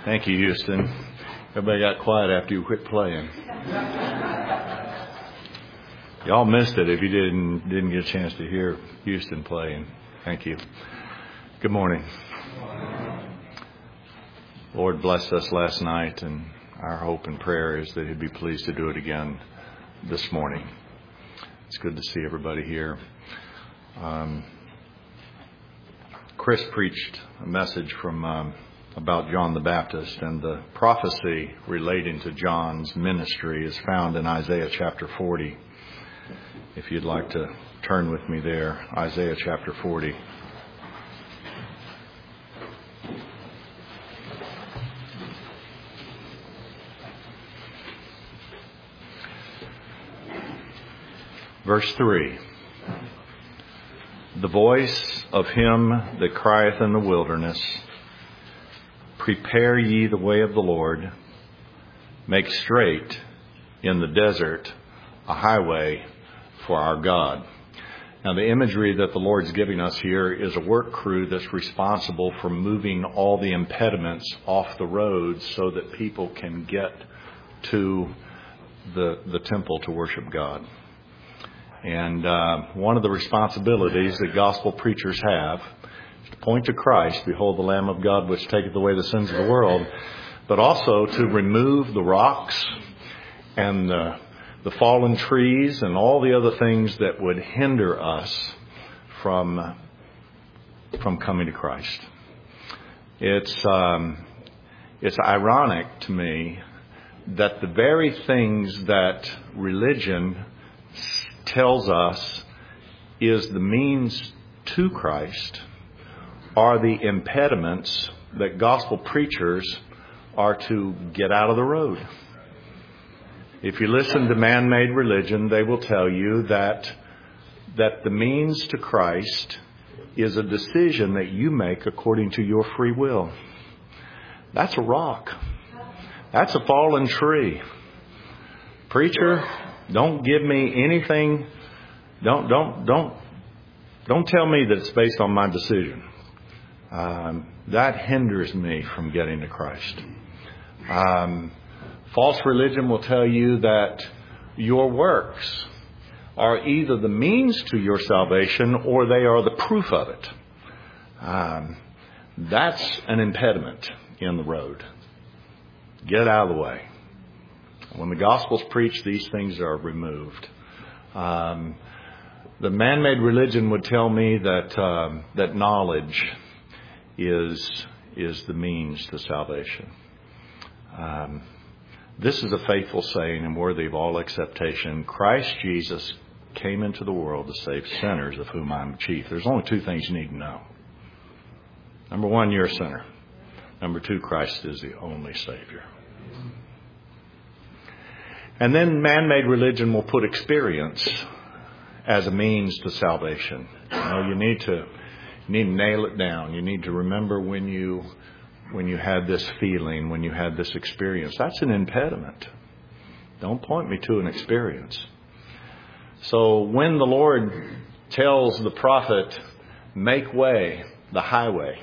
Thank you, Houston. Everybody got quiet after you quit playing. Y'all missed it if you didn't get a chance to hear Houston playing. Thank you. Good morning. Lord blessed us last night, and our hope and prayer is that He'd be pleased to do it again this morning. It's good to see everybody here. Chris preached a message from about John the Baptist, and the prophecy relating to John's ministry is found in Isaiah chapter 40. If you'd like to turn with me there, Isaiah chapter 40. Verse 3. The voice of him that crieth in the wilderness, prepare ye the way of the Lord, make straight in the desert a highway for our God. Now, the imagery that the Lord's giving us here is a work crew that's responsible for moving all the impediments off the road so that people can get to the temple to worship God. And one of the responsibilities that gospel preachers have is to point to Christ, behold the Lamb of God which taketh away the sins of the world, but also to remove the rocks and the fallen trees and all the other things that would hinder us from coming to Christ. It's ironic to me that the very things that religion tells us is the means to Christ are the impediments that gospel preachers are to get out of the road. If you listen to man-made religion, they will tell you that the means to Christ is a decision that you make according to your free will. That's a rock. That's a fallen tree. Preacher, don't give me anything. Don't tell me that it's based on my decision. That hinders me from getting to Christ. False religion will tell you that your works are either the means to your salvation or they are the proof of it. That's an impediment in the road. Get out of the way. When the gospel's preached, these things are removed. The man-made religion would tell me that knowledge is the means to salvation. This is a faithful saying and worthy of all acceptation. Christ Jesus came into the world to save sinners, of whom I am chief. There's only two things you need to know. Number one, you're a sinner. Number two, Christ is the only Savior. And then man-made religion will put experience as a means to salvation. You need to nail it down. You need to remember when you had this feeling, when you had this experience. That's an impediment. Don't point me to an experience. So when the Lord tells the prophet, make way, the highway,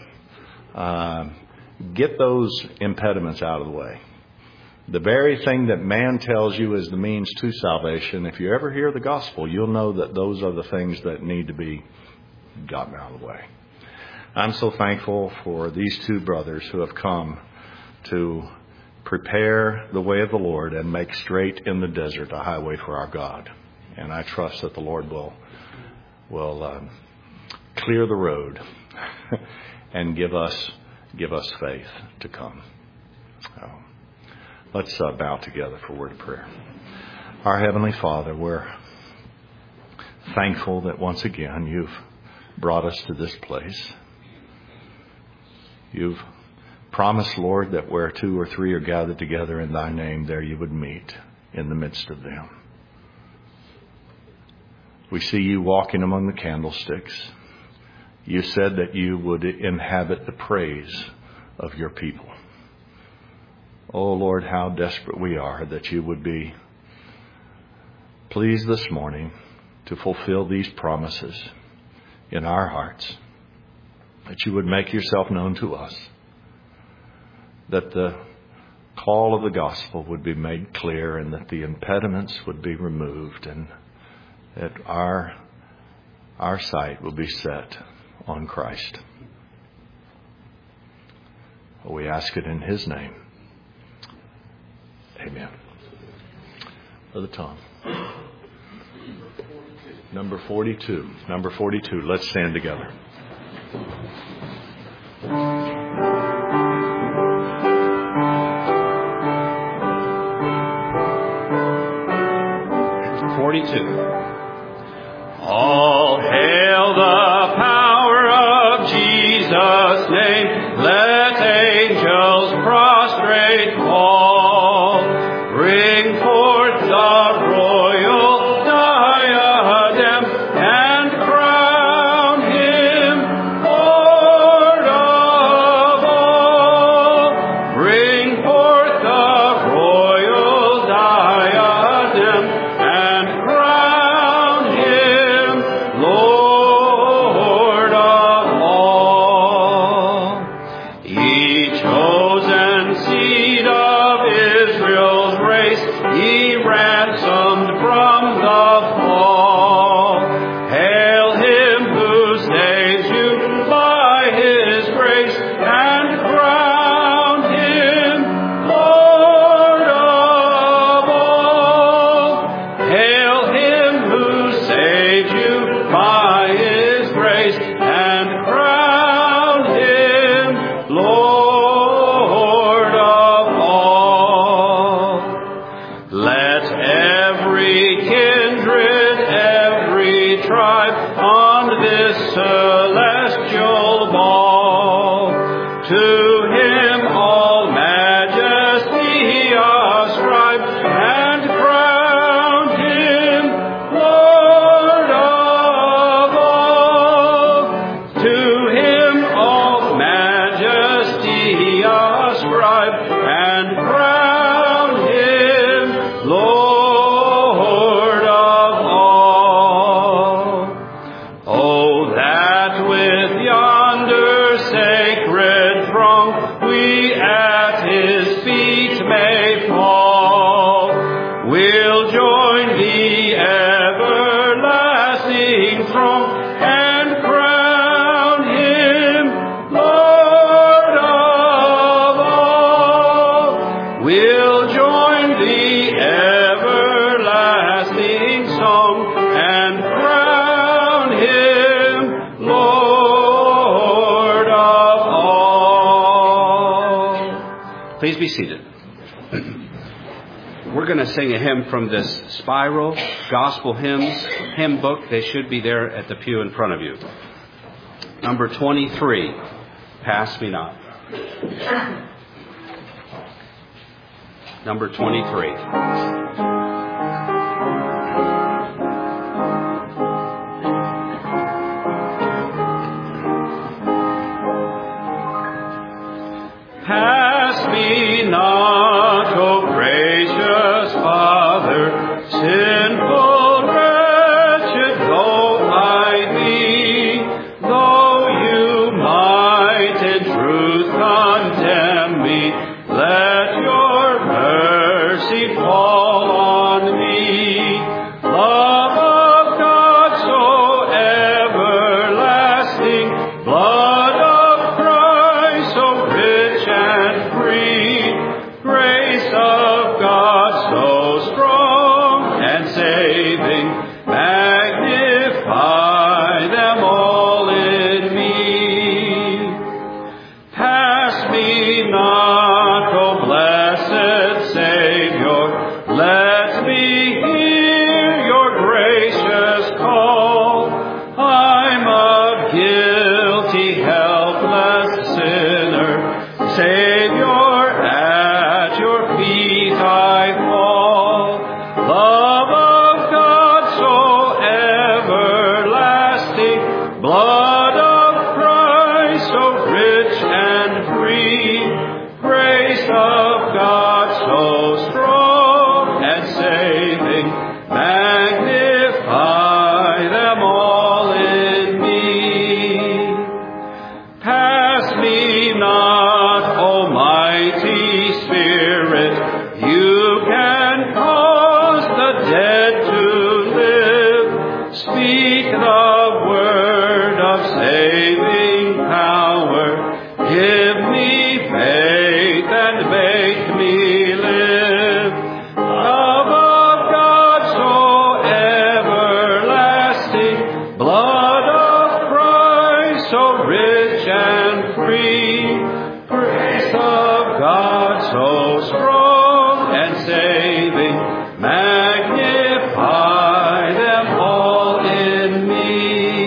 get those impediments out of the way. The very thing that man tells you is the means to salvation, if you ever hear the gospel, you'll know that those are the things that need to be gotten out of the way. I'm so thankful for these two brothers who have come to prepare the way of the Lord and make straight in the desert a highway for our God. And I trust that the Lord will clear the road and give us faith to come. Let's bow together for a word of prayer. Our Heavenly Father, we're thankful that once again you've brought us to this place. You've promised, Lord, that where two or three are gathered together in thy name, there you would meet in the midst of them. We see you walking among the candlesticks. You said that you would inhabit the praise of your people. Oh, Lord, how desperate we are that you would be pleased this morning to fulfill these promises in our hearts, that you would make yourself known to us, that the call of the gospel would be made clear and that the impediments would be removed and that our sight will be set on Christ. We ask it in His name. Amen. Brother Tom. Number 42. Number 42. Let's stand together. 42. All hail the power of Jesus' name. Let angels prostrate fall. Bring forth the royal diadem and crown Him Lord of all. Bring forth the royal diadem and crown Him Lord of all. Ye chosen seed of Israel's race, ye ransomed from the fall. Hail Him who saves you by His grace and crown Him Lord of all. Hail Him who saves you by His grace and crown Him Lord of all. Let every kindred, every tribe on this celestial ball to Him all majesty ascribe and crown Him Lord of all. To Him all majesty ascribe and crown Him Lord of all. Oh, that with yonder sacred throng we at His feet may fall. We'll join the everlasting throng and crown Him Lord of all. We'll join the everlasting song and crown Him Lord of all. Please be seated. We're going to sing a hymn from this Spiral Gospel Hymns hymn book. They should be there at the pew in front of you. Number 23, Pass Me Not. Number 23. Pass me not, O gracious Father, sinful, wretched though I be, though you might in truth condemn me, let your mercy fall on me. Love of God so everlasting, blood of Christ so rich and free, grace of God so strong and saving, magnify them all in me. Pass me not, O blessed Savior, let me hear your gracious call. I'm a guilty, helpless sinner. Savior, at your feet I fall. Love of God so speak the word of saving power. Give me faith and make me live. Love of God so everlasting, blood of Christ so rich and free, grace of God so strong and saving, magnify them all in me.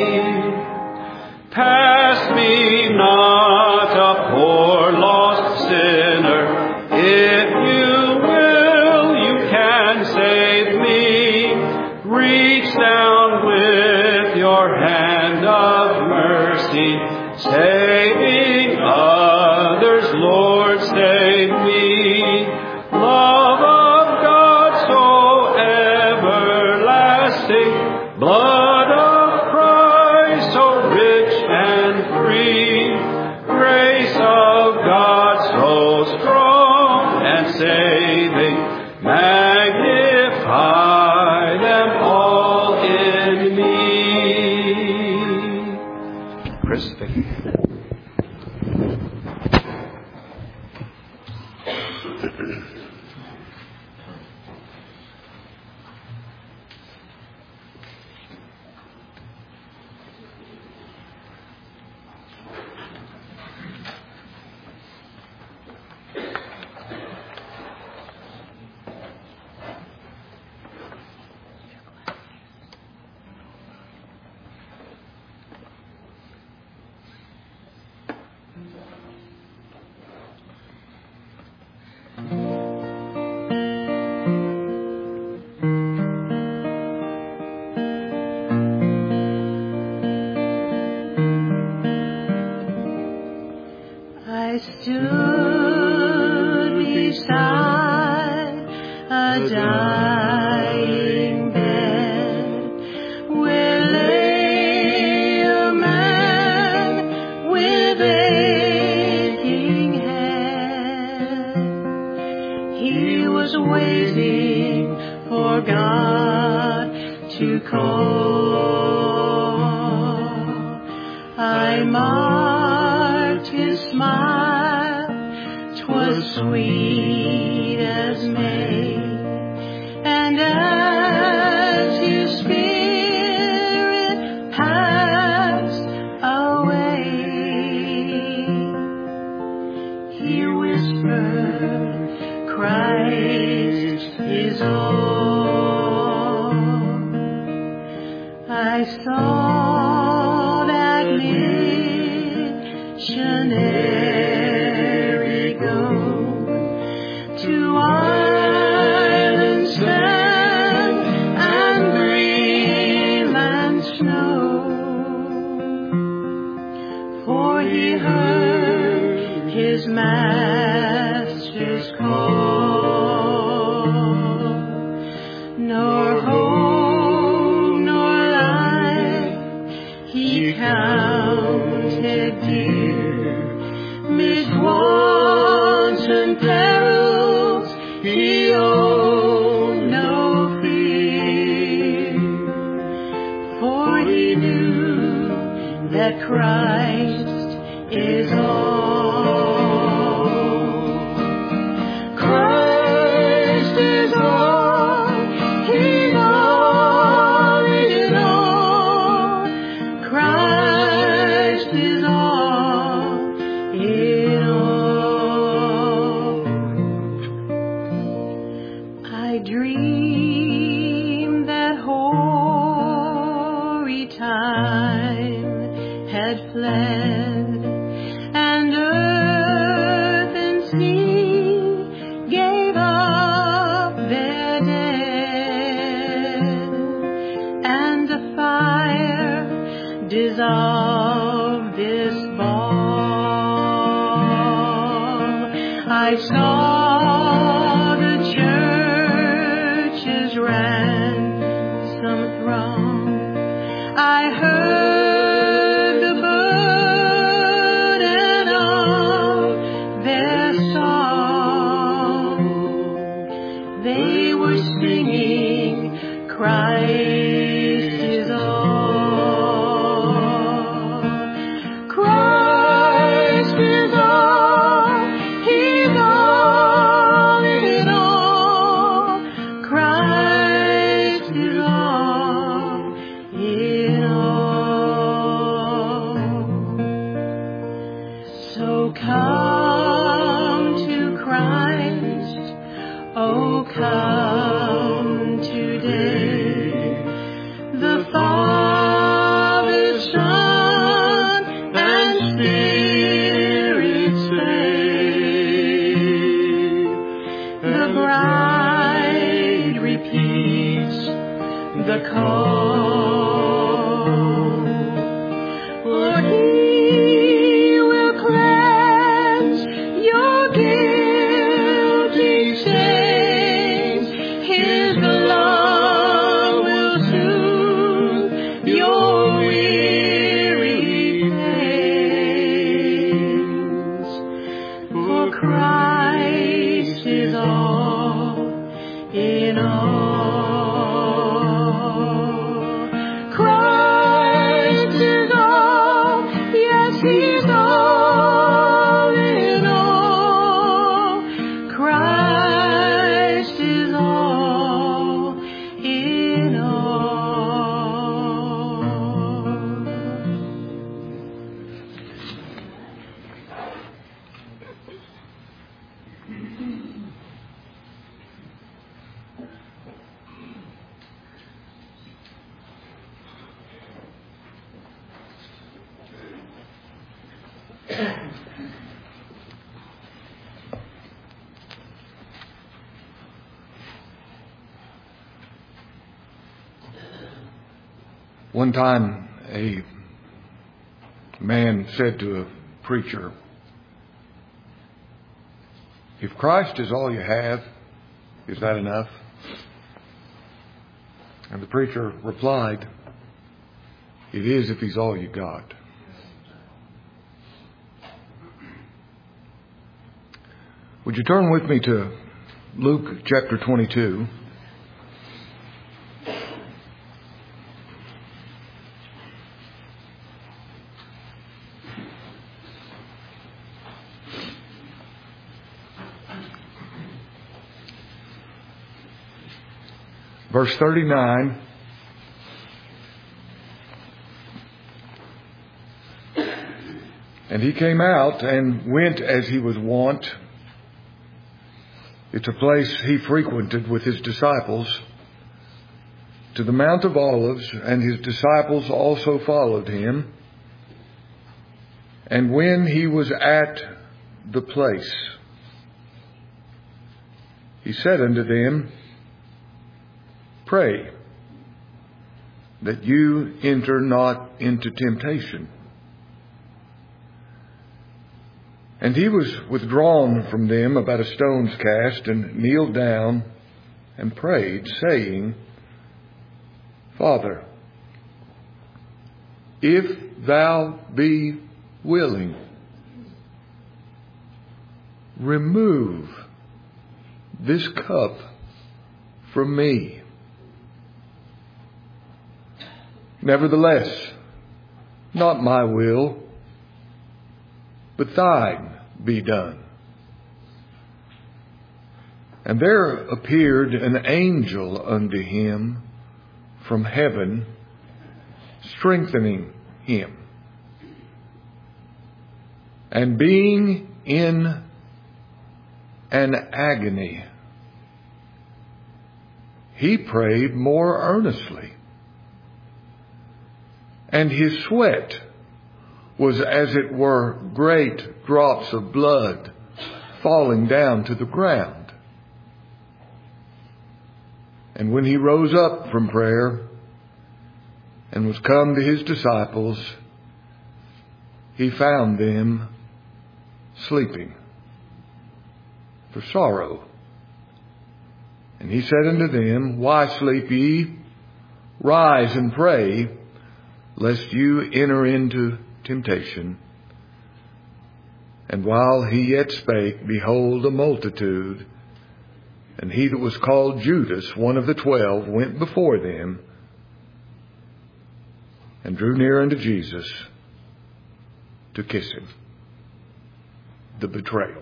Pass me not, a poor lost sinner. If you will, you can save me. Reach down with your hand of mercy, saving others, Lord, save me. Love of God so everlasting, blood of Christ so rich and free, grace of God so strong and saving, magnify them all in me. Chris, thank you. I stood beside a dying bed where lay a man with aching head. He was waiting for God to call. I marked his smile, 'twas sweet as May, and as his spirit passed away, he whispered, Christ is all. I saw that missionary go to island sand and Greenland snow, for he heard his master's call. Nor home nor life he counted dear, mid wanton perils he owned no fear, for he knew that Christ is all. Christ is all, he's all in all. Christ is all in all. I dreamed that hoary time had fled, and earth and sea gave up their dead, and the fire dissolved this ball. I saw the church's ransom throng. I heard the burden of their song. They were singing, Christ is all. One time, a man said to a preacher, "If Christ is all you have, is that enough?" And the preacher replied, "It is if He's all you got." Would you turn with me to Luke chapter 22? Verse 39. And he came out and went as he was wont. It's a place he frequented with his disciples, to the Mount of Olives, and his disciples also followed him. And when he was at the place, he said unto them, "Pray that you enter not into temptation." And he was withdrawn from them about a stone's cast, and kneeled down and prayed, saying, "Father, if thou be willing, remove this cup from me. Nevertheless, not my will, but thine be done." And there appeared an angel unto him from heaven, strengthening him. And being in an agony, he prayed more earnestly. And his sweat was as it were great drops of blood falling down to the ground. And when he rose up from prayer and was come to his disciples, he found them sleeping for sorrow. And he said unto them, "Why sleep ye? Rise and pray, lest you enter into temptation." And while he yet spake, behold, a multitude, and he that was called Judas, one of the 12, went before them, and drew near unto Jesus to kiss him. The betrayal.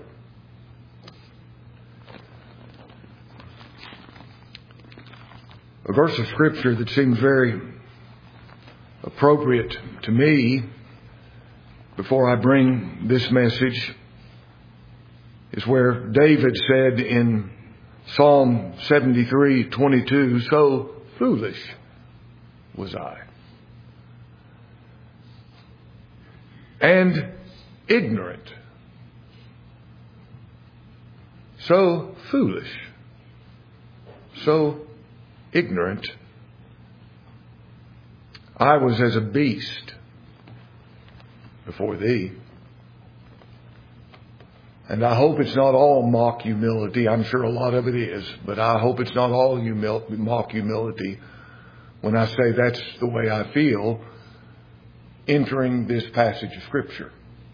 A verse of Scripture that seems very appropriate to me before I bring this message is where David said in Psalm 73:22, "So foolish was I, and ignorant." So foolish, so ignorant, I was as a beast before thee. And I hope it's not all mock humility. I'm sure a lot of it is, but I hope it's not all mock humility when I say that's the way I feel entering this passage of Scripture.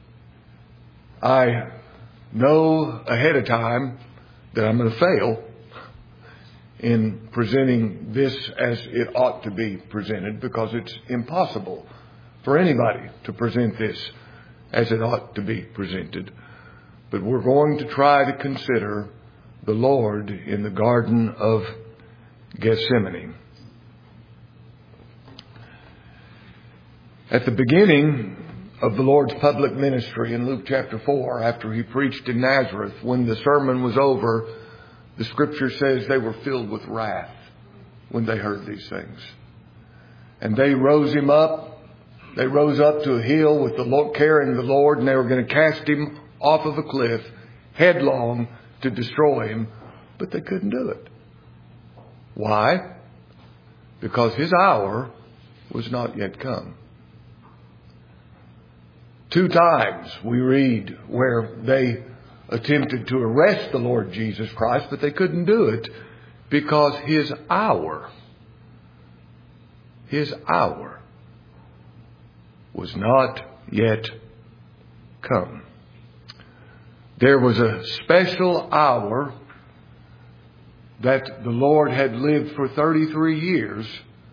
I know ahead of time that I'm going to fail in presenting this as it ought to be presented, because it's impossible for anybody to present this as it ought to be presented. But we're going to try to consider the Lord in the Garden of Gethsemane. At the beginning of the Lord's public ministry in Luke chapter 4, after he preached in Nazareth, when the sermon was over, the Scripture says they were filled with wrath when they heard these things. And they rose him up They rose up to a hill with the Lord, carrying the Lord, and they were going to cast him off of a cliff headlong to destroy him, but they couldn't do it. Why? Because his hour was not yet come. 2 times we read where they attempted to arrest the Lord Jesus Christ, but they couldn't do it because his hour was not yet come. There was a special hour that the Lord had lived for 33 years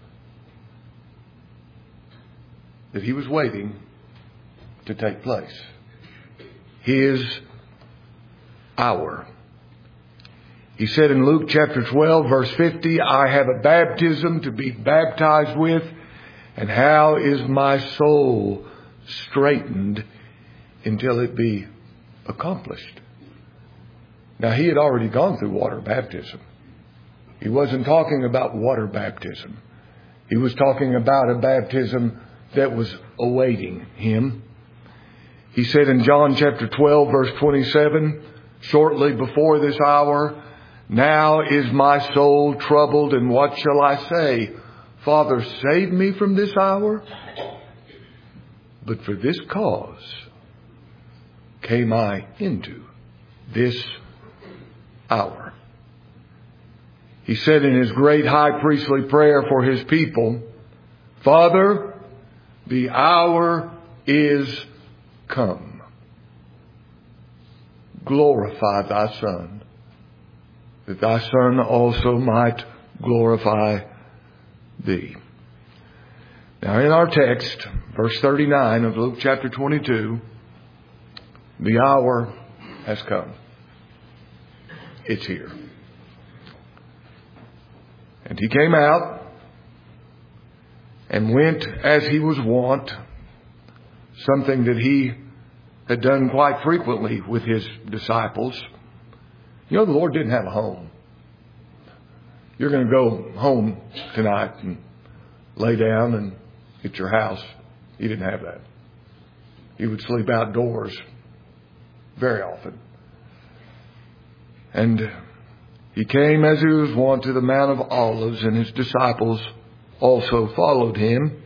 that he was waiting to take place. His hour. He said in Luke chapter 12 verse 50, I have a baptism to be baptized with, and how is my soul straitened until it be accomplished. Now he had already gone through water baptism. He wasn't talking about water baptism. He was talking about a baptism that was awaiting him. He said in John chapter 12 verse 27, shortly before this hour, now is my soul troubled, and what shall I say? Father, save me from this hour. But for this cause came I into this hour. He said in his great high priestly prayer for his people, Father, the hour is come. Glorify thy Son, that thy Son also might glorify thee. Now in our text, verse 39 of Luke chapter 22, the hour has come. It's here. And he came out and went as he was wont, something that he had done quite frequently with his disciples. You know, the Lord didn't have a home. You're going to go home tonight and lay down and get your house. He didn't have that. He would sleep outdoors very often. And he came as he was wont to the Mount of Olives, and his disciples also followed him.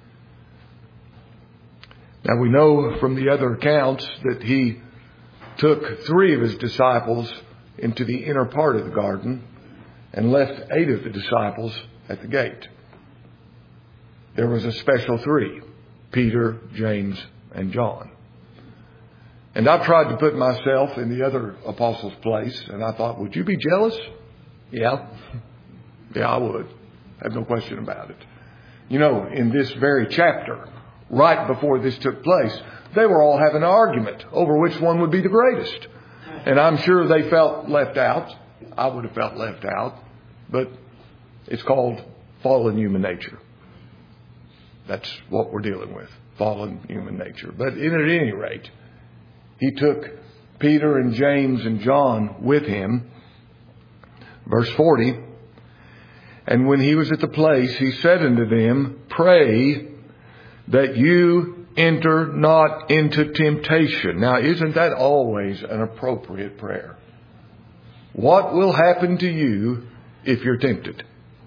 Now we know from the other accounts that he took 3 of his disciples into the inner part of the garden and left 8 of the disciples at the gate. There was a special 3, Peter, James, and John. And I tried to put myself in the other apostles' place, and I thought, would you be jealous? Yeah. Yeah, I would. I have no question about it. You know, in this very chapter, right before this took place, they were all having an argument over which one would be the greatest. And I'm sure they felt left out. I would have felt left out. But it's called fallen human nature. That's what we're dealing with. Fallen human nature. But at any rate, he took Peter and James and John with him. Verse 40. And when he was at the place, he said unto them, pray that you enter not into temptation. Now, isn't that always an appropriate prayer? What will happen to you if you're tempted?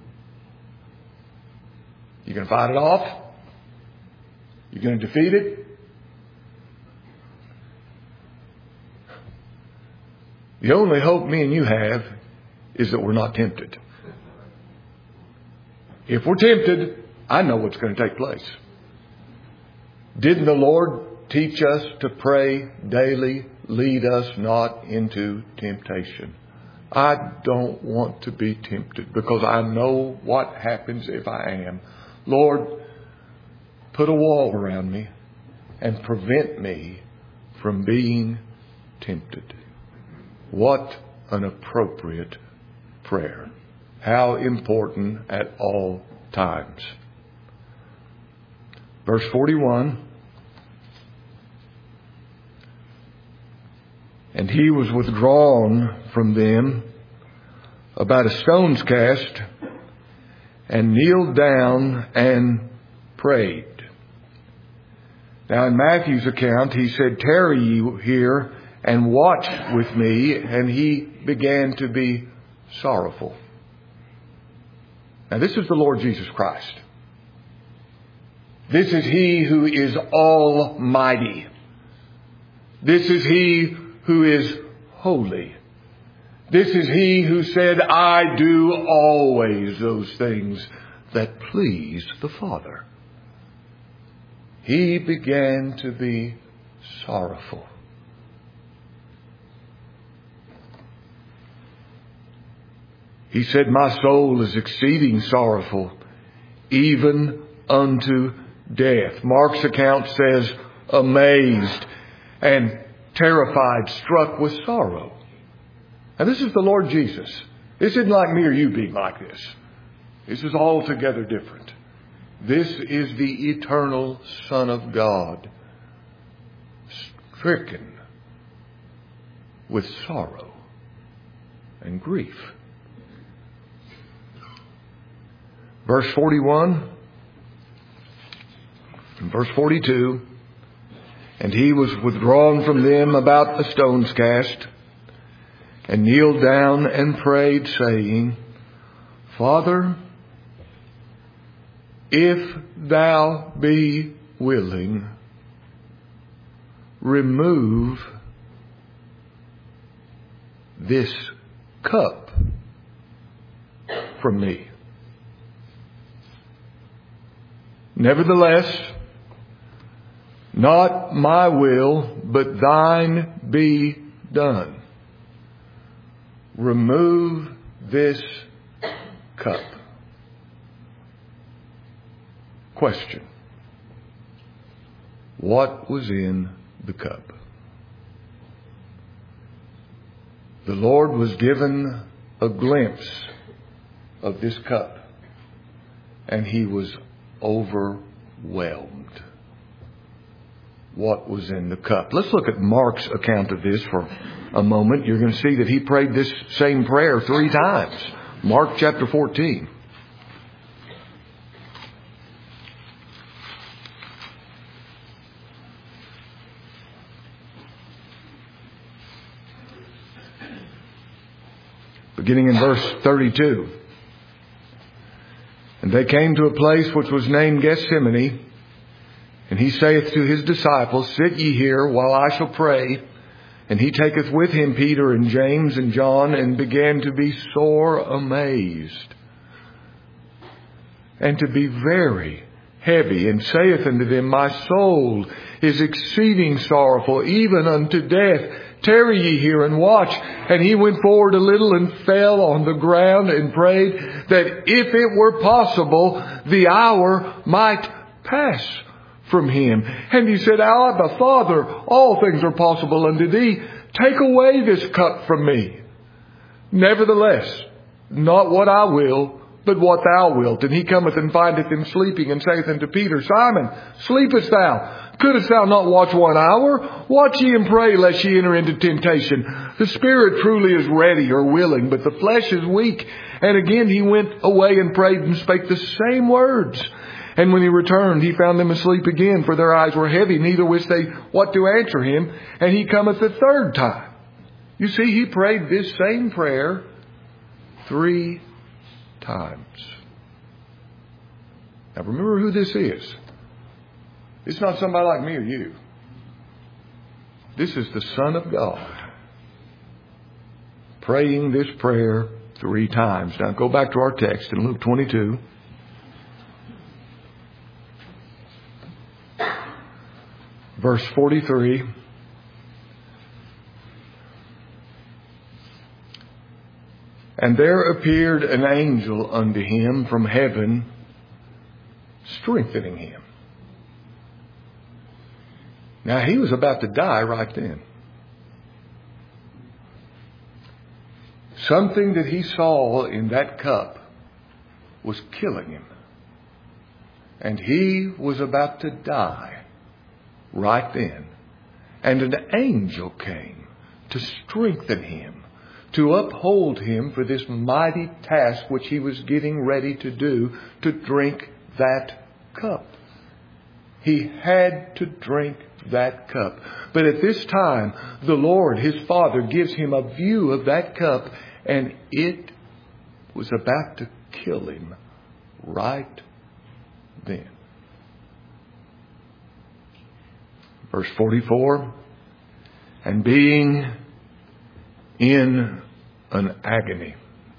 You going to fight it off? You going to defeat it? The only hope me and you have is that we're not tempted. If we're tempted, I know what's going to take place. Didn't the Lord teach us to pray daily, lead us not into temptation? I don't want to be tempted because I know what happens if I am. Lord, put a wall around me and prevent me from being tempted. What an appropriate prayer. How important at all times. Verse 41. And he was withdrawn from them about a stone's cast, and kneeled down and prayed, Now in Matthew's account, he said, "Tarry ye here and watch with me," and he began to be sorrowful. Now this is the Lord Jesus Christ. This is He who is almighty. This is He who is holy. This is He who said, "I do always those things that please the Father." He began to be sorrowful. He said, "My soul is exceeding sorrowful, even unto death." Mark's account says, amazed and terrified, struck with sorrow. And this is the Lord Jesus. This isn't like me or you being like this. This is altogether different. This is the eternal Son of God, stricken with sorrow and grief. Verse 41 and verse 42, "And he was withdrawn from them about a stone's cast, and kneeled down and prayed, saying, Father, if thou be willing, remove this cup from me. Nevertheless, not my will, but thine be done. Remove this cup." Question: what was in the cup? The Lord was given a glimpse of this cup, and he was overwhelmed. What was in the cup? Let's look at Mark's account of this for a moment. You're going to see that he prayed this same prayer 3 times. Mark chapter 14. Beginning in verse 32. "And they came to a place which was named Gethsemane. And he saith to his disciples, Sit ye here while I shall pray. And he taketh with him Peter and James and John, and began to be sore amazed, and to be very heavy, and saith unto them, My soul is exceeding sorrowful, even unto death. Tarry ye here and watch. And he went forward a little and fell on the ground and prayed that if it were possible, the hour might pass from him. And he said, Abba, Father, all things are possible unto thee. Take away this cup from me. Nevertheless, not what I will, but what thou wilt. And he cometh and findeth them sleeping, and saith unto Peter, Simon, sleepest thou? Couldst thou not watch 1 hour? Watch ye and pray, lest ye enter into temptation. The spirit truly is ready or willing, but the flesh is weak. And again he went away and prayed and spake the same words. And when he returned, he found them asleep again, for their eyes were heavy, neither wist they what to answer him. And he cometh the 3rd time. You see, he prayed this same prayer 3 times. Now remember who this is. It's not somebody like me or you. This is the Son of God praying this prayer 3 times. Now go back to our text in Luke 22. Verse 43. And there appeared an angel unto him from heaven, strengthening him. Now he was about to die right then. Something that he saw in that cup was killing him. And he was about to die right then. And an angel came to strengthen him, to uphold him for this mighty task which he was getting ready to do, to drink that cup. He had to drink that cup. But at this time, the Lord, his Father, gives him a view of that cup, and it was about to kill him right then. Verse 44, and being in an agony.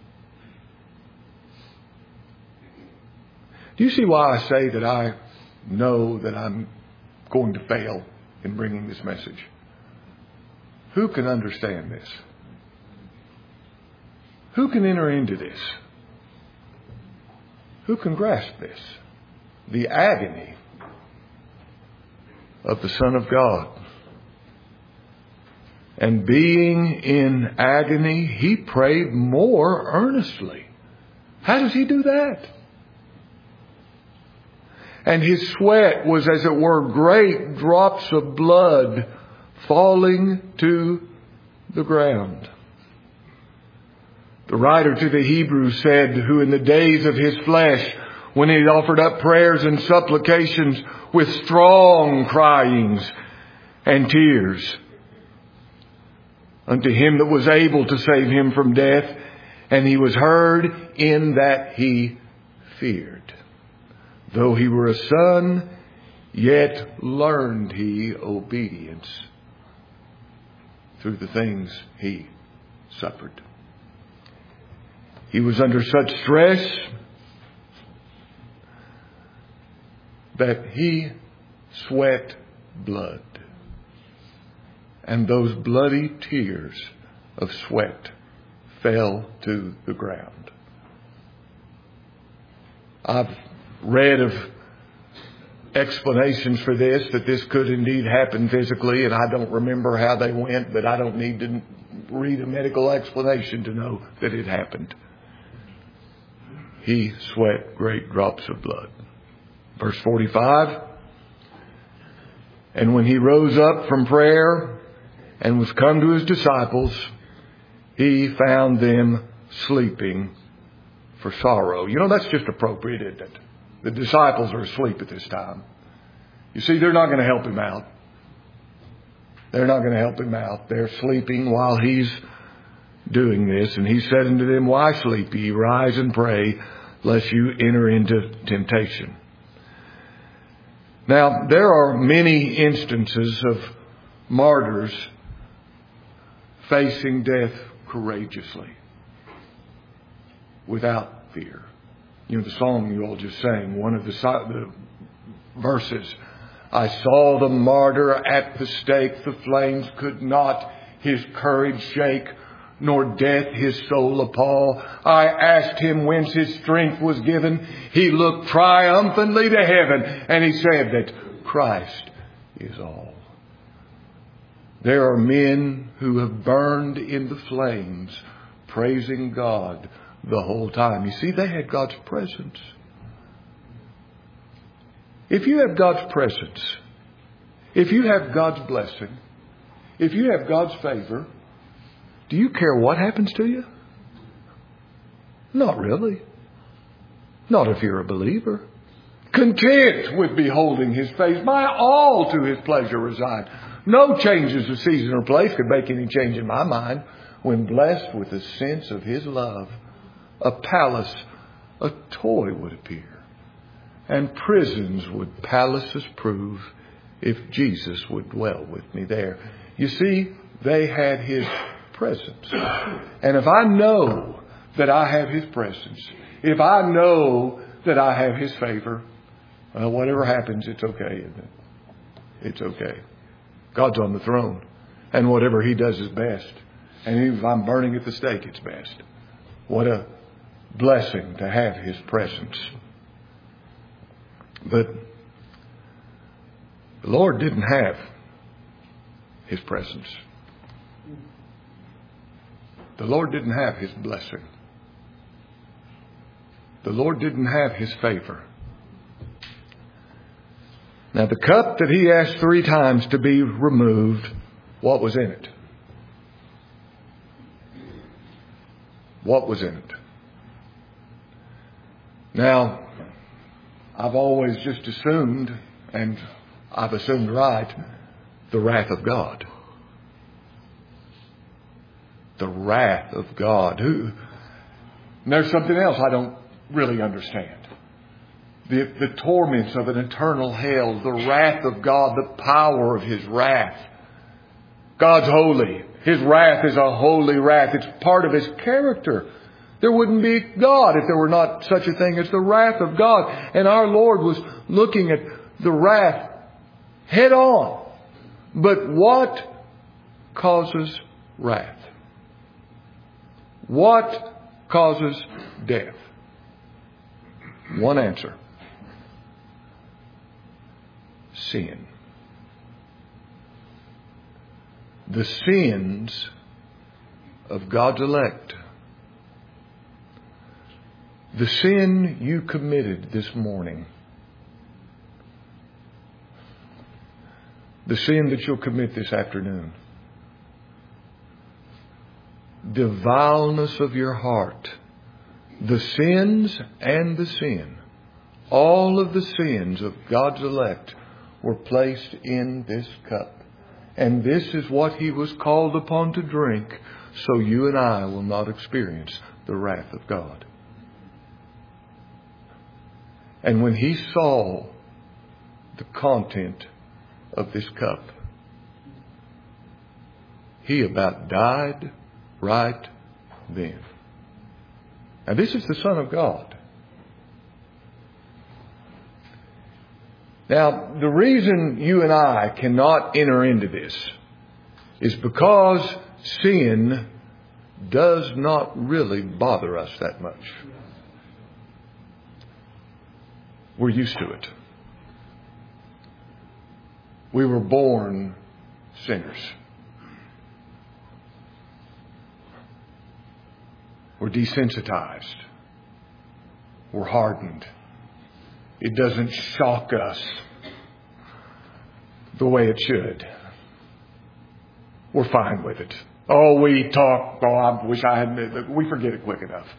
Do you see why I say that I know that I'm going to fail in bringing this message? Who can understand this? Who can enter into this? Who can grasp this? The agony of the Son of God. And being in agony, he prayed more earnestly. How does he do that? And his sweat was, as it were, great drops of blood falling to the ground. The writer to the Hebrews said, who in the days of his flesh, when he offered up prayers and supplications with strong cryings and tears unto him that was able to save him from death, and he was heard in that he feared. Though he were a son, yet learned he obedience through the things he suffered. He was under such stress that he sweat blood. And those bloody tears of sweat fell to the ground. I've read of explanations for this, that this could indeed happen physically, and I don't remember how they went, but I don't need to read a medical explanation to know that it happened. He sweat great drops of blood. Verse 45, and when he rose up from prayer and was come to his disciples, he found them sleeping for sorrow. You know, that's just appropriate, isn't it? The disciples are asleep at this time. You see, they're not going to help him out. They're not going to help him out. They're sleeping while he's doing this. And he said unto them, why sleep ye? Rise and pray, lest you enter into temptation. Now, there are many instances of martyrs facing death courageously, without fear. You know, the song you all just sang, one of the verses, I saw the martyr at the stake, the flames could not his courage shake, nor death his soul appall. I asked him whence his strength was given. He looked triumphantly to heaven, and he said that Christ is all. There are men who have burned in the flames, praising God the whole time. You see, they had God's presence. If you have God's presence, if you have God's blessing, if you have God's favor, do you care what happens to you? Not really. Not if you're a believer. Content with beholding his face, my all to his pleasure reside. No changes of season or place could make any change in my mind when blessed with a sense of his love. A palace, a toy would appear, and prisons would palaces prove if Jesus would dwell with me there. You see, they had his presence. And if I know that I have his presence, if I know that I have his favor, whatever happens, it's okay, isn't it? It's okay. God's on the throne, and whatever he does is best. And even if I'm burning at the stake, it's best. What a blessing to have his presence. But the Lord didn't have his presence. The Lord didn't have his blessing. The Lord didn't have his favor. Now, the cup that he asked 3 times to be removed, what was in it? What was in it? Now, I've always just assumed, and I've assumed right, the wrath of God. The wrath of God. And there's something else I don't really understand. The torments of an eternal hell, the wrath of God, the power of His wrath. God's holy. His wrath is a holy wrath. It's part of His character. There wouldn't be God if there were not such a thing as the wrath of God. And our Lord was looking at the wrath head on. But what causes wrath? What causes death? One answer. Sin. The sins of God's elect. The sin you committed this morning. The sin that you'll commit this afternoon. The vileness of your heart. The sins and the sin. All of the sins of God's elect were placed in this cup. And this is what He was called upon to drink, so you and I will not experience the wrath of God. And when He saw the content of this cup, He about died right then. Now this is the Son of God. Now, the reason you and I cannot enter into this is because sin does not really bother us that much. We're used to it. We were born sinners. We're desensitized. We're hardened. It doesn't shock us the way it should. We're fine with it. Oh, we talk. Oh, I wish I hadn't. We forget it quick enough.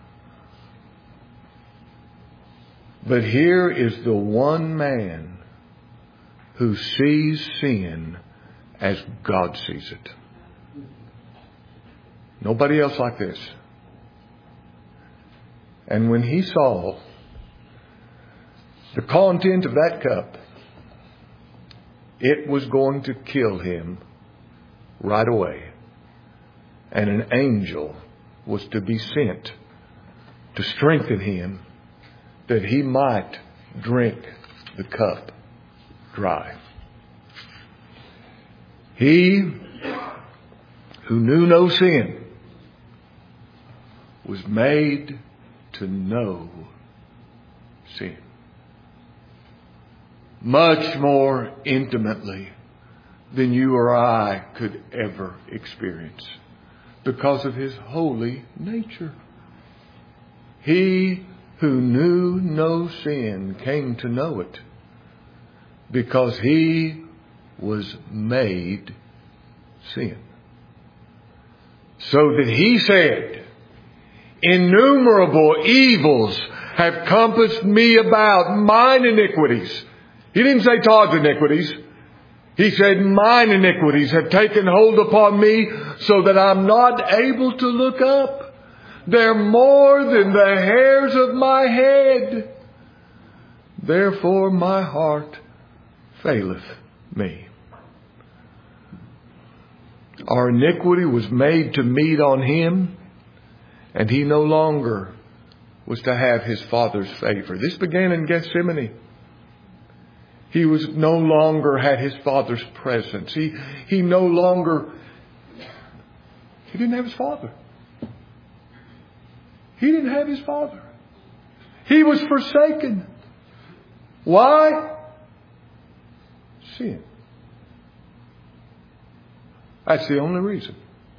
But here is the one man who sees sin as God sees it. Nobody else like this. And when He saw the content of that cup, it was going to kill Him right away. And an angel was to be sent to strengthen Him that He might drink the cup dry. He who knew no sin was made to know sin. Much more intimately than you or I could ever experience because of His holy nature. He who knew no sin came to know it because He was made sin. So that He said, innumerable evils have compassed me about, mine iniquities. He didn't say Todd's iniquities. He said, mine iniquities have taken hold upon me so that I'm not able to look up. They're more than the hairs of my head. Therefore my heart faileth me. Our iniquity was made to meet on Him, and He no longer was to have His Father's favor. This began in Gethsemane. He was no longer had His Father's presence. He no longer, He didn't have His Father. He didn't have His Father. He was forsaken. Why? Sin. That's the only reason.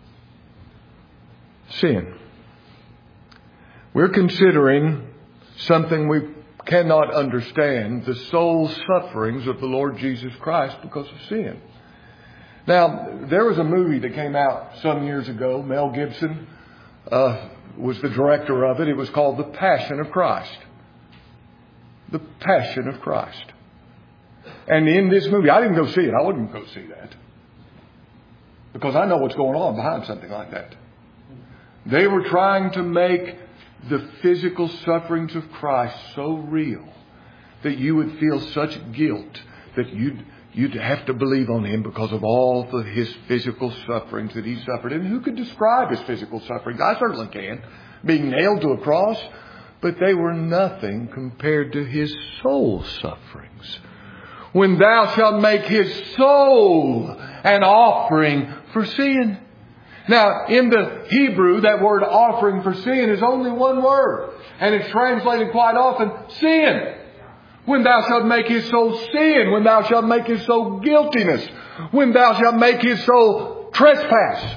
Sin. We're considering something we cannot understand, the soul sufferings of the Lord Jesus Christ because of sin. Now, there was a movie that came out some years ago. Mel Gibson was the director of it. It was called The Passion of Christ. The Passion of Christ. And in this movie, I didn't go see it. I wouldn't go see that. Because I know what's going on behind something like that. They were trying to make the physical sufferings of Christ so real that you would feel such guilt that you'd have to believe on Him because of all of His physical sufferings that He suffered. And who could describe His physical sufferings? I certainly can. Being nailed to a cross. But they were nothing compared to His soul sufferings. When thou shalt make His soul an offering for sin. Now, in the Hebrew, that word offering for sin is only one word. And it's translated quite often, sin. When thou shalt make His soul sin. When thou shalt make His soul guiltiness. When thou shalt make His soul trespass.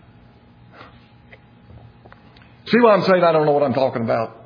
See why I'm saying I don't know what I'm talking about?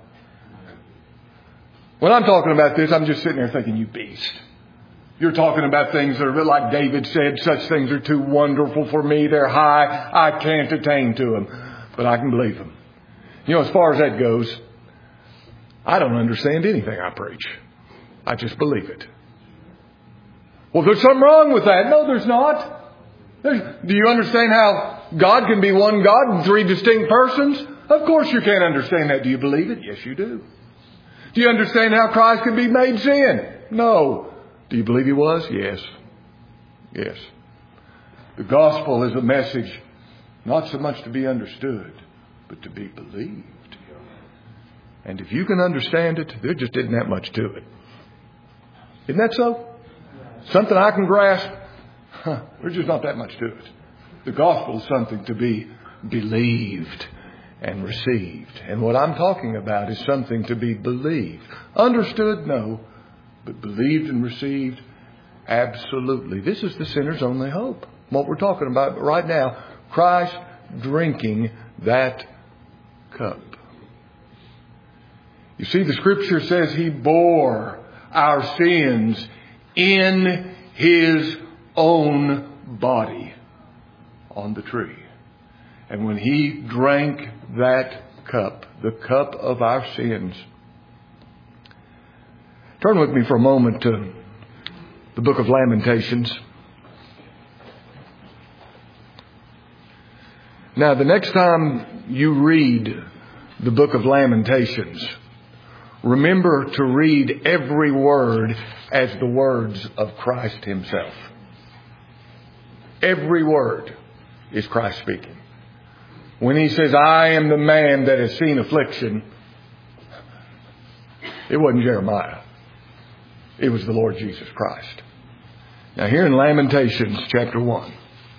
When I'm talking about this, I'm just sitting there thinking, you beast. You're talking about things that are like David said, such things are too wonderful for me. They're high. I can't attain to them. But I can believe them. You know, as far as that goes, I don't understand anything I preach. I just believe it. Well, there's something wrong with that. No, there's not. Do you understand how God can be one God in three distinct persons? Of course you can't understand that. Do you believe it? Yes, you do. Do you understand how Christ can be made sin? No. Do you believe He was? Yes. Yes. The gospel is a message not so much to be understood, but to be believed. And if you can understand it, there just isn't that much to it. Isn't that so? Something I can grasp? There's just not that much to it. The gospel is something to be believed and received. And what I'm talking about is something to be believed. Understood? No. But believed and received? Absolutely. This is the sinner's only hope. What we're talking about right now, Christ drinking that cup. You see, the Scripture says He bore our sins in His own body on the tree. And when He drank that cup, the cup of our sins. Turn with me for a moment to the book of Lamentations. Now, the next time you read the book of Lamentations, remember to read every word as the words of Christ Himself. Every word is Christ speaking. When He says, I am the man that has seen affliction, it wasn't Jeremiah. It was the Lord Jesus Christ. Now here in Lamentations chapter 1.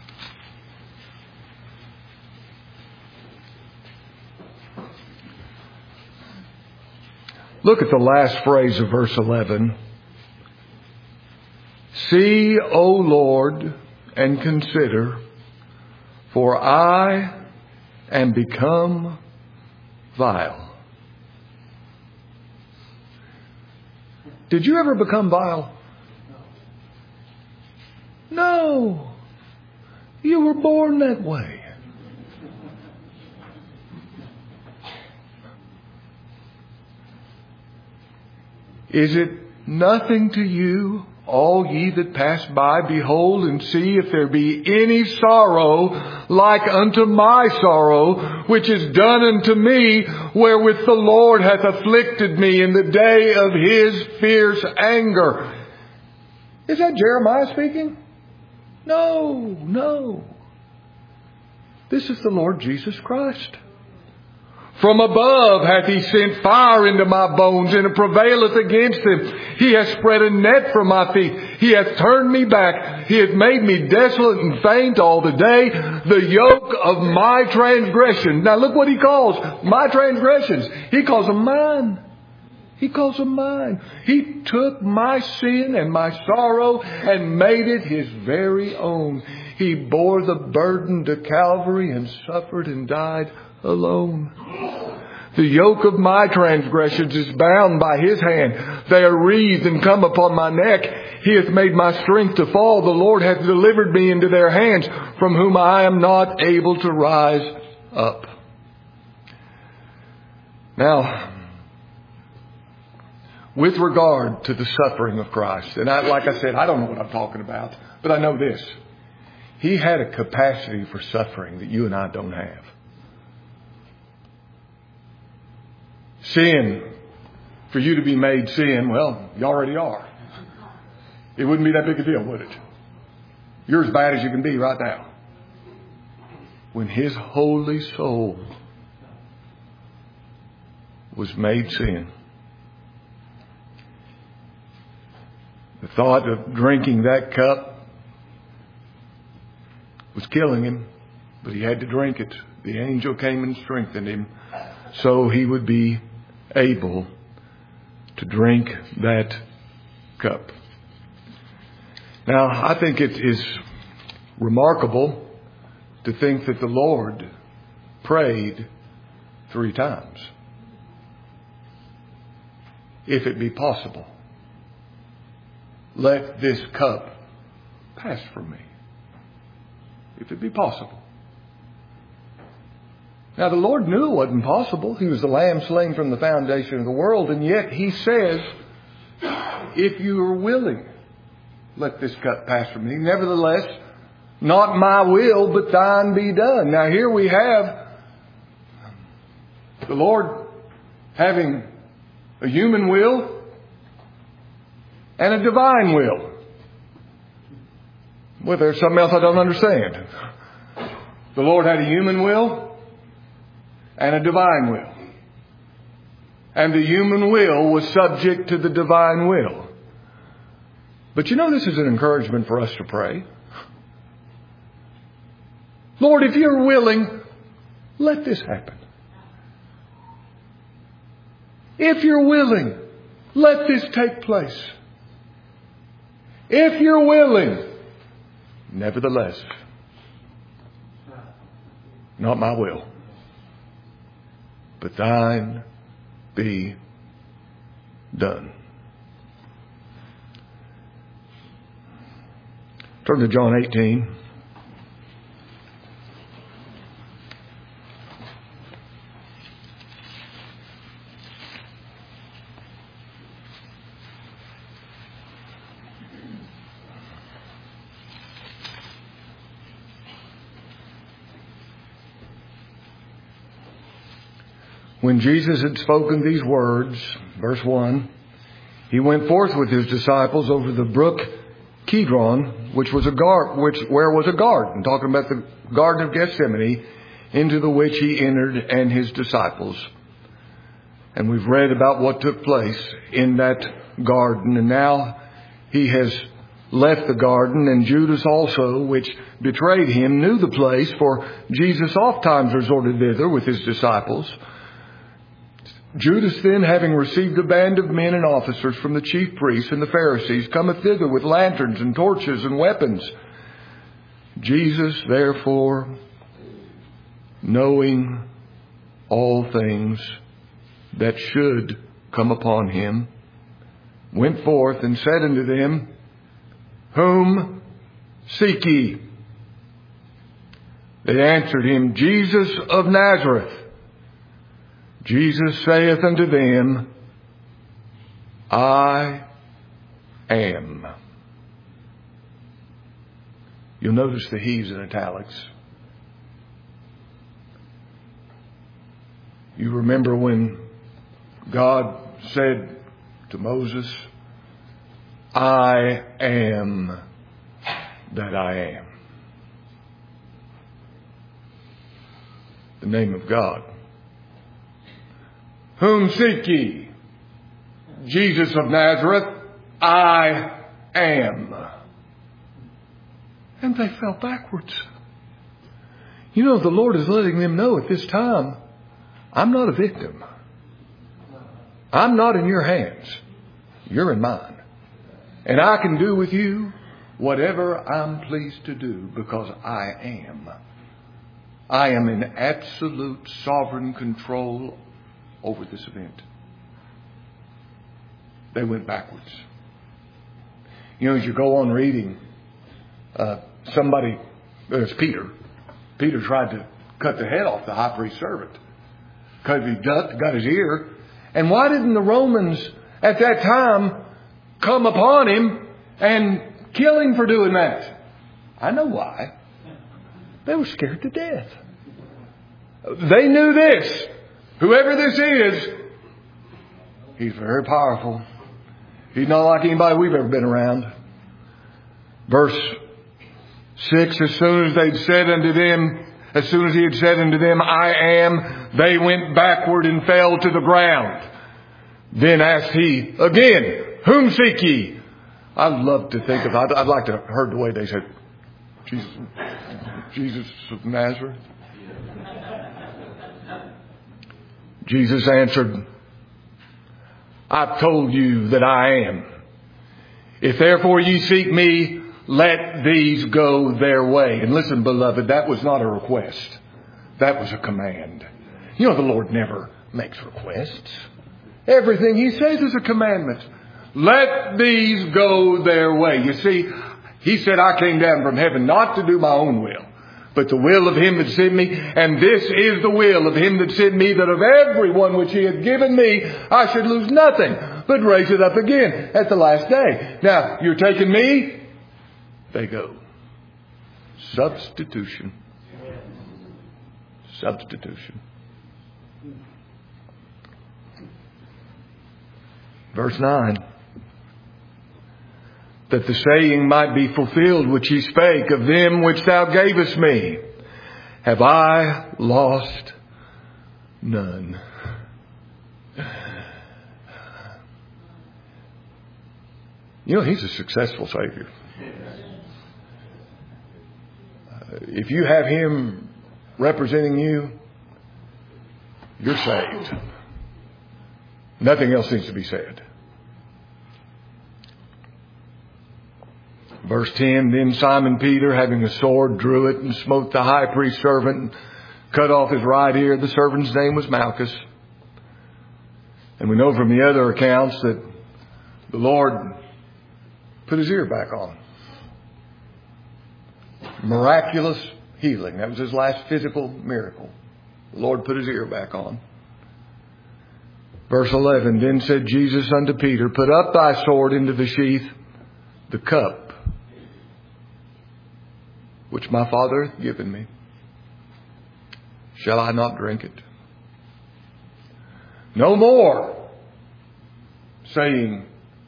Look at the last phrase of verse 11. See, O Lord, and consider, for I am become vile. Did you ever become vile? No. You were born that way. Is it nothing to you, all ye that pass by? Behold and see if there be any sorrow like unto my sorrow, which is done unto me, wherewith the Lord hath afflicted me in the day of His fierce anger. Is that Jeremiah speaking? No. This is the Lord Jesus Christ. From above hath He sent fire into my bones, and it prevaileth against them. He hath spread a net for my feet. He hath turned me back. He hath made me desolate and faint all the day. The yoke of my transgression. Now look what He calls my transgressions. He calls them mine. He calls them mine. He took my sin and my sorrow and made it His very own. He bore the burden to Calvary and suffered and died alone. The yoke of my transgressions is bound by His hand. They are wreathed and come upon my neck. He hath made my strength to fall. The Lord hath delivered me into their hands, from whom I am not able to rise up. Now, with regard to the suffering of Christ. And like I said, I don't know what I'm talking about, but I know this. He had a capacity for suffering that you and I don't have. Sin, for you to be made sin, well, you already are. It wouldn't be that big a deal, would it? You're as bad as you can be right now. When His holy soul was made sin, the thought of drinking that cup was killing Him, but He had to drink it. The angel came and strengthened Him so He would be able to drink that cup. Now, I think it is remarkable to think that the Lord prayed 3 times. If it be possible, let this cup pass from me. If it be possible. Now, the Lord knew it wasn't possible. He was the Lamb slain from the foundation of the world. And yet He says, if you are willing, let this cup pass from me. Nevertheless, not my will, but thine be done. Now, here we have the Lord having a human will and a divine will. Well, there's something else I don't understand. The Lord had a human will and a divine will. And the human will was subject to the divine will. But you know, this is an encouragement for us to pray. Lord, if you're willing, let this happen. If you're willing, let this take place. If you're willing, nevertheless, not my will, but thine be done. Turn to John 18. When Jesus had spoken these words, verse 1, He went forth with His disciples over the brook Kidron, where was a garden, talking about the Garden of Gethsemane, into the which He entered and His disciples. And we've read about what took place in that garden. And now He has left the garden, and Judas also, which betrayed Him, knew the place, for Jesus oftentimes resorted thither with His disciples. Judas then, having received a band of men and officers from the chief priests and the Pharisees, cometh thither with lanterns and torches and weapons. Jesus, therefore, knowing all things that should come upon Him, went forth and said unto them, Whom seek ye? They answered Him, Jesus of Nazareth. Jesus saith unto them, I am. You'll notice the he's in italics. You remember when God said to Moses, I am that I am. The name of God. Whom seek ye? Jesus of Nazareth, I am. And they fell backwards. You know, the Lord is letting them know at this time, I'm not a victim. I'm not in your hands. You're in mine. And I can do with you whatever I'm pleased to do because I am. I am in absolute sovereign control over this event. They went backwards. You know, as you go on reading, there's Peter. Peter tried to cut the head off the high priest's servant because he got his ear. And why didn't the Romans at that time come upon him and kill him for doing that. I know why. They were scared to death. They knew this. Whoever this is, he's very powerful. He's not like anybody we've ever been around. Verse 6, as soon as he had said unto them, I am, they went backward and fell to the ground. Then asked he again, whom seek ye? I'd love to think of, I'd like to have heard the way they said, Jesus of Nazareth. Jesus answered, I've told you that I am. If therefore ye seek me, let these go their way. And listen, beloved, that was not a request. That was a command. You know, the Lord never makes requests. Everything He says is a commandment. Let these go their way. You see, He said, I came down from heaven not to do my own will, but the will of Him that sent me. And this is the will of Him that sent me, that of every one which He had given me, I should lose nothing, but raise it up again at the last day. Now, you're taking me, they go. Substitution. Substitution. Verse 9. That the saying might be fulfilled which He spake, of them which Thou gavest me, have I lost none. You know, He's a successful Savior. If you have Him representing you, you're saved. Nothing else needs to be said. Verse 10, then Simon Peter, having a sword, drew it and smote the high priest's servant and cut off his right ear. The servant's name was Malchus. And we know from the other accounts that the Lord put his ear back on. Miraculous healing. That was his last physical miracle. The Lord put his ear back on. Verse 11, then said Jesus unto Peter, put up thy sword into the sheath, the cup which my Father hath given me. Shall I not drink it? No more saying,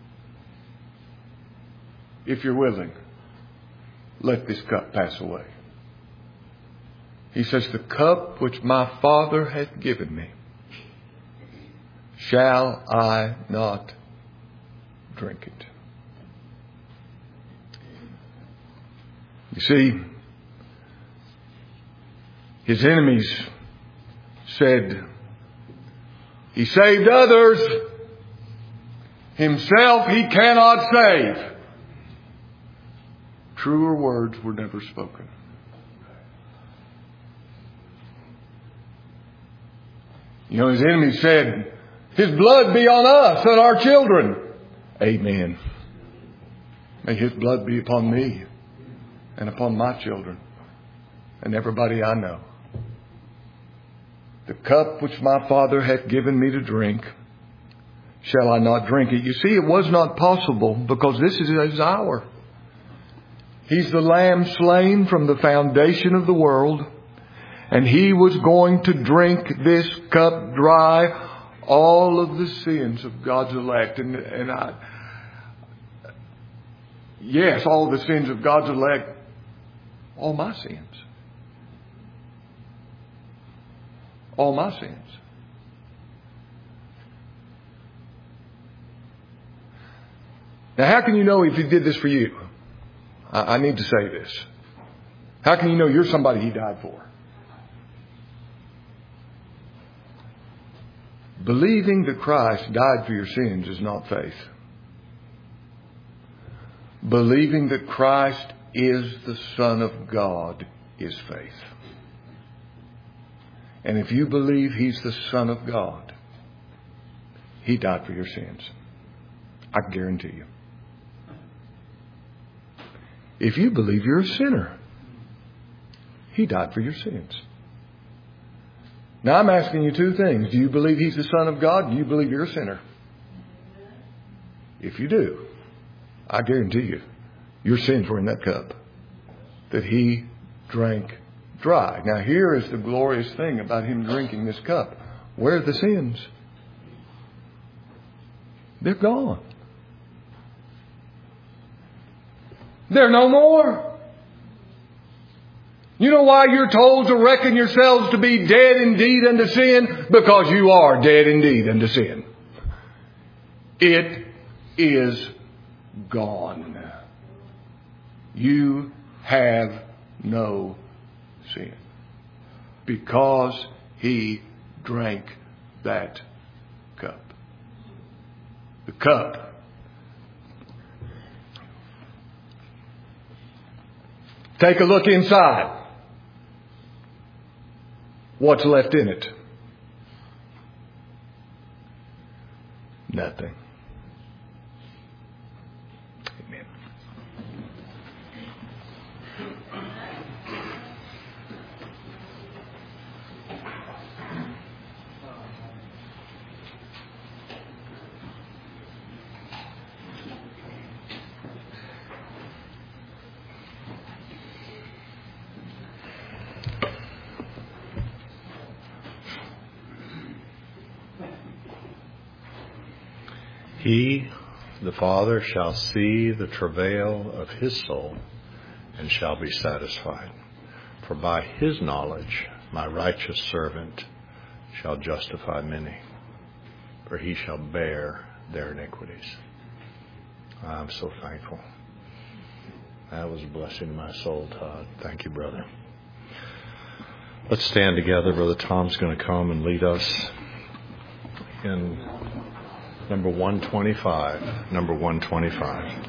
if you're willing, let this cup pass away. He says, the cup which my Father hath given me, shall I not drink it? You see, his enemies said, he saved others, himself he cannot save. Truer words were never spoken. You know, his enemies said, His blood be on us and our children. Amen. May His blood be upon me and upon my children and everybody I know. The cup which my Father hath given me to drink, shall I not drink it? You see, it was not possible because this is His hour. He's the Lamb slain from the foundation of the world, and He was going to drink this cup dry, all of the sins of God's elect. Yes, all the sins of God's elect, all my sins. All my sins. Now, how can you know if He did this for you? I need to say this. How can you know you're somebody He died for? Believing that Christ died for your sins is not faith. Believing that Christ is the Son of God is faith. And if you believe He's the Son of God, He died for your sins. I guarantee you. If you believe you're a sinner, He died for your sins. Now I'm asking you two things. Do you believe He's the Son of God? Do you believe you're a sinner? If you do, I guarantee you, your sins were in that cup that he drank dry. Now here is the glorious thing about him drinking this cup. Where are the sins? They're gone. They're no more. You know why you're told to reckon yourselves to be dead indeed unto sin? Because you are dead indeed unto sin. It is gone. You have no sin. Because he drank that cup. The cup. Take a look inside. What's left in it? Nothing. Amen. He, the Father, shall see the travail of his soul and shall be satisfied. For by his knowledge my righteous servant shall justify many, for he shall bear their iniquities. I'm so thankful. That was a blessing to my soul, Todd. Thank you, brother. Let's stand together. Brother Tom's going to come and lead us in number 125. Number 125.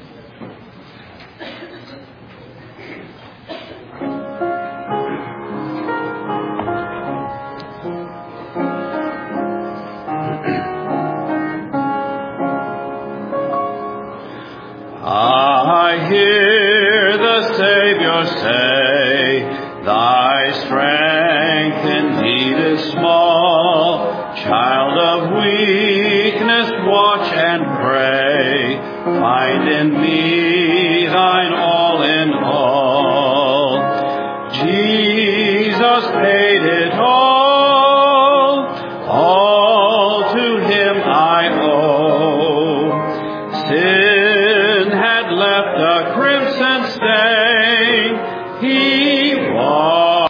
I hear the Savior say, thy strength indeed is small. Child of weakness, watch and pray. Find in me thine